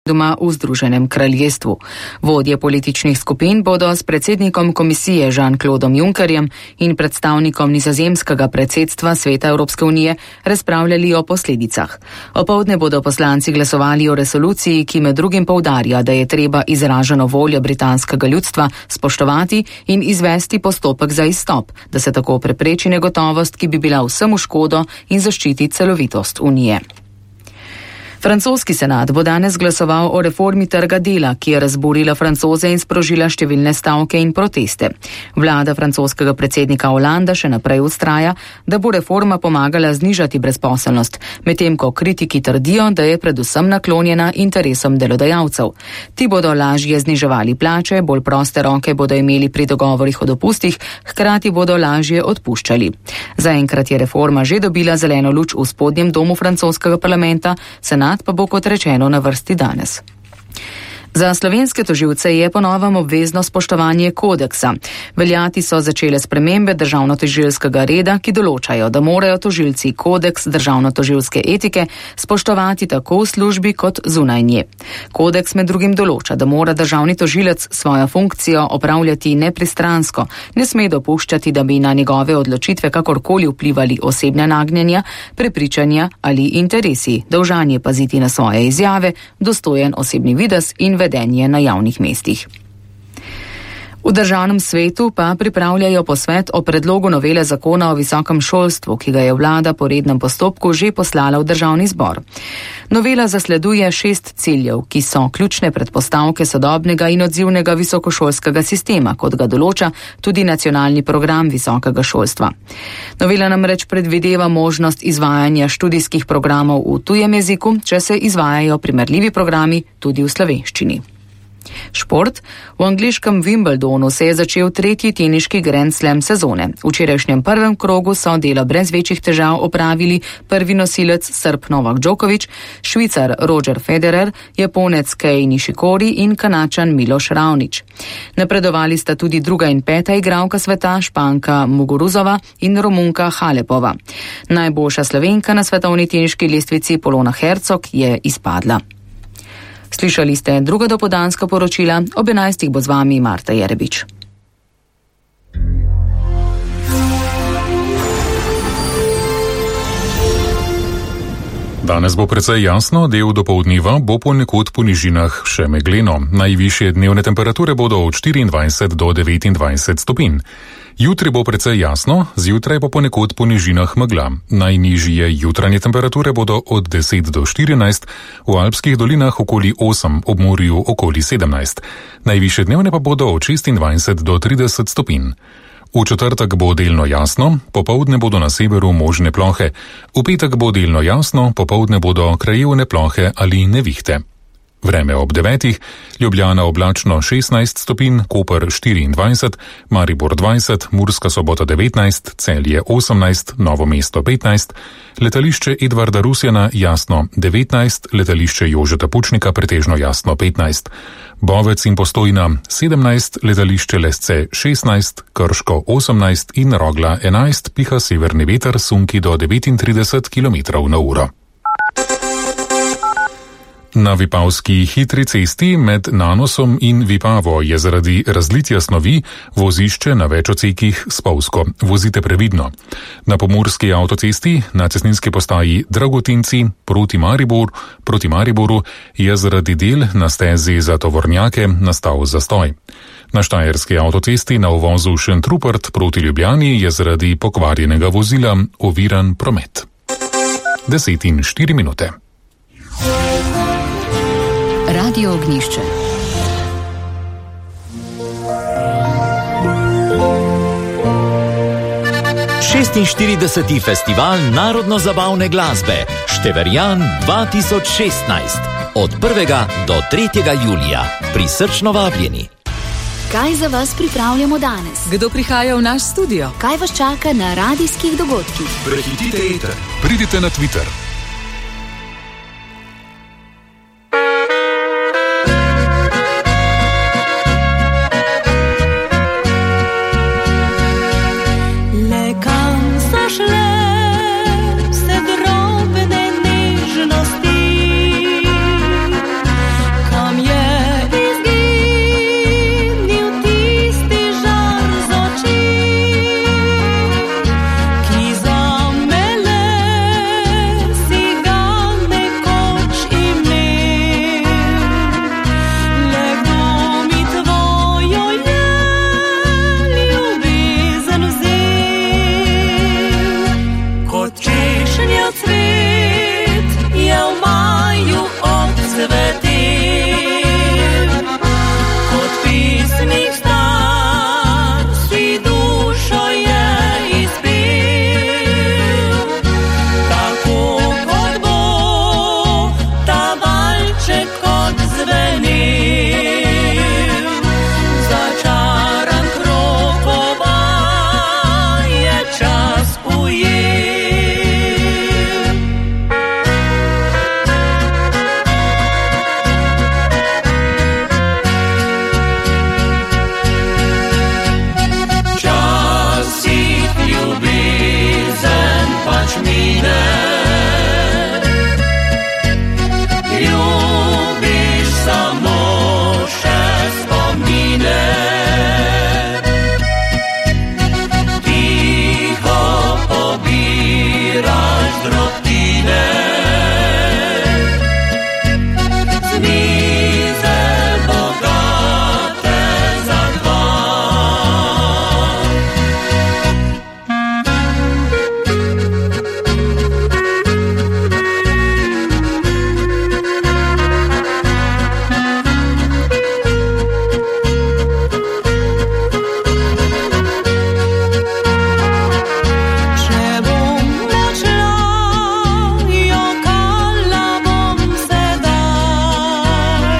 doma v Združenem kraljestvu. Vodje političnih skupin bodo s predsednikom komisije Jean-Claudom Junckerjem in predstavnikom nizozemskega predsedstva Sveta Evropske unije razpravljali o posledicah. Opoldne bodo poslanci glasovali o resoluciji, ki med drugim poudarja, da je treba izraženo voljo britanskega ljudstva spoštovati in izvesti postopek za izstop, da se tako prepreči negotovost, ki bi bila vsem v škodo in zaščiti celovitost unije. Francoski senat bo danes glasoval o reformi trga dela, ki je razburila Francoze in sprožila številne stavke in proteste. Vlada francoskega predsednika Hollanda še naprej vztraja, da bo reforma pomagala znižati brezposelnost, medtem ko kritiki trdijo, da je predvsem naklonjena interesom delodajalcev. Ti bodo lažje zniževali plače, bolj proste roke bodo imeli pri dogovorih o dopustih, hkrati bodo lažje odpuščali. Zaenkrat je reforma že dobila zeleno luč v spodnjem domu francoskega parlamenta, senat pa bo kot rečeno na vrsti danes. Za slovenske tožilce je po novem obvezno spoštovanje kodeksa. Veljati so začele spremembe državnotožilskega reda, ki določajo, da morajo tožilci kodeks državnotožilske etike spoštovati tako v službi kot zunaj nje. Kodeks med drugim določa, da mora državni tožilec svojo funkcijo opravljati nepristransko, ne sme dopuščati, da bi na njegove odločitve kakorkoli vplivali osebne nagnjenja, prepričanja ali interesi. Dolžan je paziti na svoje izjave, dostojen osebni videz in vedenje na javnih mestih. V državnem svetu pa pripravljajo posvet o predlogu novele zakona o visokem šolstvu, ki ga je vlada po rednem postopku že poslala v državni zbor. Novela zasleduje 6 ciljev, ki so ključne predpostavke sodobnega in odzivnega visokošolskega sistema, kot ga določa tudi nacionalni program visokega šolstva. Novela namreč predvideva možnost izvajanja študijskih programov v tujem jeziku, če se izvajajo primerljivi programi tudi v slovenščini. Šport. V angleškem Wimbledonu se je začel 3. teniški Grand Slam sezone. V včerajšnjem prvem krogu so delo brez večjih težav opravili prvi nosilec Srb Novak Djokovic, Švicar Roger Federer, Japonec Kei Nishikori in Kanačan Miloš Raonic. Napredovali sta tudi druga in peta igralka sveta, Španka Muguruzova in Romunka Halepova. Najboljša Slovenka na svetovni teniški lestvici Polona Hercog je izpadla. Slišali ste druga dopoldanska poročila, ob 11. bo z vami Marta Jerebič. Danes bo precej jasno, del dopoldneva bo ponekod po nižinah še megleno. Najvišje dnevne temperature bodo od 24 do 29 stopinj. Jutri bo precej jasno, zjutraj pa ponekod po nižinah megla. Najnižje jutranje temperature bodo od 10 do 14, v alpskih dolinah okoli 8, ob morju okoli 17. Najvišje dnevne pa bodo od 26 do 30 stopinj. V četrtek bo delno jasno, popoldne bodo na severu možne plohe. V petek bo delno jasno, popoldne bodo krajevne plohe ali nevihte. Vreme ob 9, Ljubljana oblačno 16 stopinj, Koper 24, Maribor 20, Murska Sobota 19, Celje 18, Novo mesto 15, letališče Edvarda Rusjana jasno 19, letališče Jožeta Pučnika pretežno jasno 15, Bovec in Postojna 17, letališče Lesce 16, Krško 18 in Rogla 11, piha severni veter, sunki do 39 km/h. Na Vipavski hitri cesti med Nanosom in Vipavo je zaradi razlitja snovi vozišče na več odsekih spolzko. Vozite previdno. Na pomurski avtocesti na cestninski postaji Dragotinci proti Mariboru je zaradi del na stezi za tovornjake nastal zastoj. Na štajerski avtocesti na uvozu Šentrupert proti Ljubljani je zaradi pokvarjenega vozila oviran promet. 10:04. Radio Ognjišče. Šestinštirideseti festival narodno-zabavne glasbe Števerjan 2016 od 1. do 3. julija. Prisrčno vabljeni. Kaj za vas pripravljamo danes? Kdo prihaja v naš studio? Kaj vas čaka na radijskih dogodkih? Prehitite eter. Pridite na Twitter.